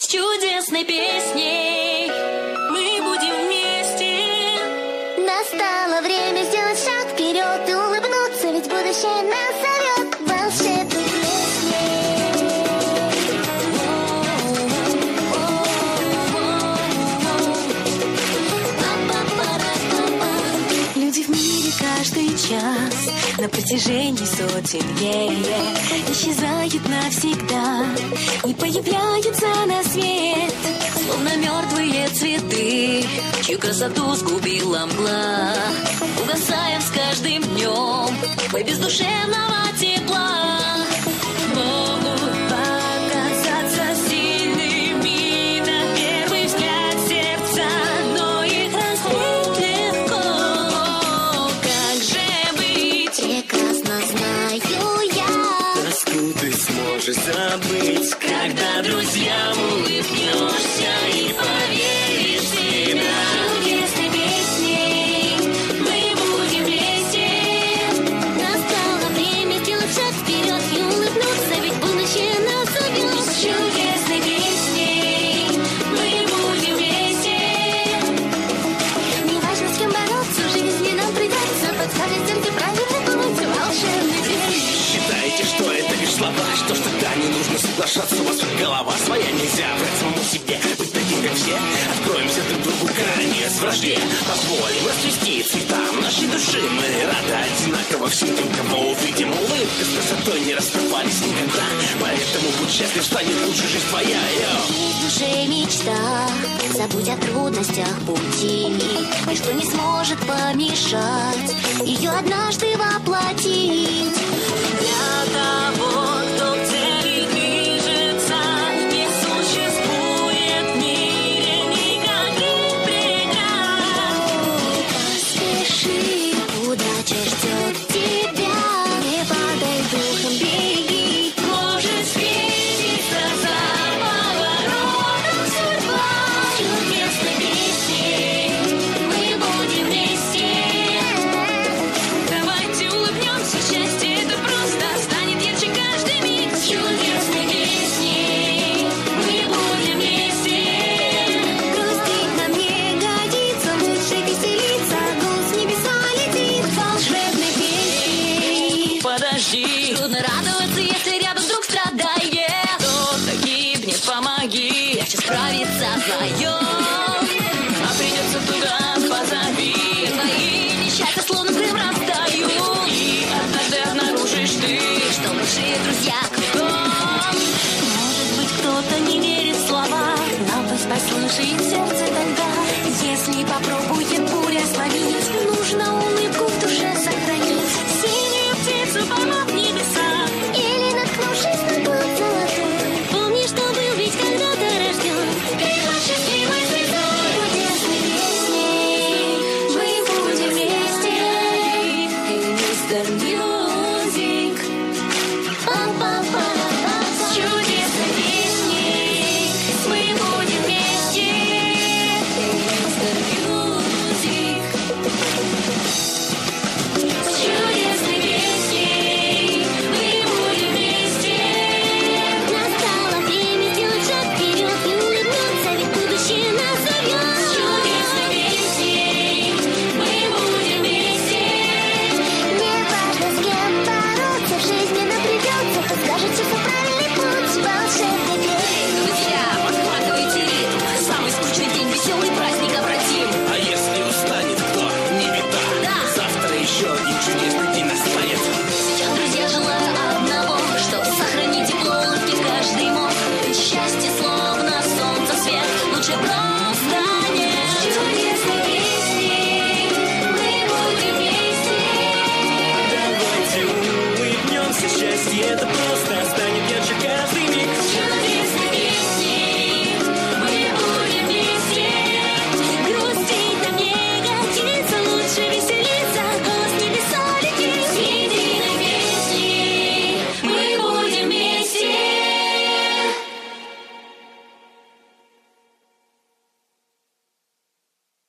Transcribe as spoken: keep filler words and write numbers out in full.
с чудесной песней. Мы будем вместе. Настало время сделать шаг вперед и улыбнуться, ведь будущее нас зовет волшебной песней. Люди в мире каждый час на протяжении сотен лет исчезают навсегда и появляются на свет, словно мертвые цветы, чью красоту сгубила мгла. Угасаем с каждым днем мы без душевного тепла. Могут показаться сильными на первый взгляд сердца, но их разбить легко. Как же быть? Прекрасно знаю я. Тоску ты сможешь забыть, Когда друзьям улыбнешься и поверишь в себя. Чудесной песней мы будем вместе. Настало время сделать шаг вперед и улыбнуться, ведь будущее нас зовет. Чудесной песней мы будем вместе. Неважно, с кем бороться, в жизни нам придется, подскажет сердце правильный путь волшебной песни. считаете, что это лишь слова? Что ж тогда не нужно соглашаться, у вас тут голова своя, нельзя врать самому себе, быть таким, как все. Откроемся друг другу крайне с вражде, позволим расцвести цветам нашей души. Мы рады одинаково всем тем, кого увидим. Улыбка с красотой не расставались никогда, поэтому будь счастлив, станет лучше жизнь твоя. Йо. В душе мечта, забудь о трудностях пути, ничто не сможет помешать ее однажды воплотить. Для того, кто к цели движется, не существует в мире никаких преград. Поспеши, удача ждет тебя, не падай духом, беги. Может встретиться за поворотом судьба. Чудесной песней мы будем вместе. Давайте улыбнемся, счастье это просто станет ярче каждый миг. Чудесной песней мы будем вместе. Грустить нам не годится, лучше веселиться, голос с небеса летит волшебной песней. Подожди, трудно радоваться, если рядом вдруг страдает. Кто-то гибнет, помоги, легче справиться вдвоем. А придется туда, позови. Твои несчастья словно дым растают. И однажды обнаружишь ты, что большие друзья кругом. Может быть, кто-то не верит в слова, но пусть послушает сердце тогда. Если попробует буря словить, нужно улыбку в душе сохранить. Синюю птицу поймав небеса, Или наткнувшись на плод золотой, помни, что был ведь когда-то рожден. перед счастливой звездой. Чудесной песней мы будем вместе. И мистер Мьюзик. Пам-пам-пам-пам. С чудесной песней мы будем вместе. Мистер Мьюзик. С чудесной песней мы будем вместе. Настало время сделать шаг вперед и улыбнуться, ведь будущее нас зовет. С чудесной песней мы будем вместе. Неважно, с кем бороться, в жизни нам придется, подскажет сердце правильный путь волшебной песни. Друзья, подхватывайте ритм. Самый скучный день, веселый праздник обратим. А если устанет кто, не беда, Да. завтра еще один чудесный день настанет. Сейчас, друзья, желаю одного, чтоб сохранить тепло улыбки в каждый мог. Ведь счастье словно солнце свет, лучше просто нет. С чудесной песней мы будем вместе. Давайте улыбнемся, счастье это просто